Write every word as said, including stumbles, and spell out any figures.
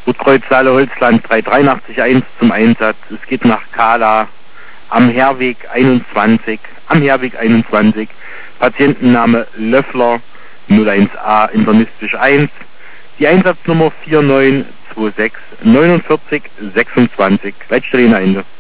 Rotkreuz Saale-Holzland drei drei acht eins zum Einsatz. Es geht nach Kala am Herweg einundzwanzig. Am Herweg einundzwanzig. Patientenname Löffler null eins a internistisch eins. Die Einsatznummer vier neun zwei sechs neun vier sechsundzwanzig. Leitstelle in Ende.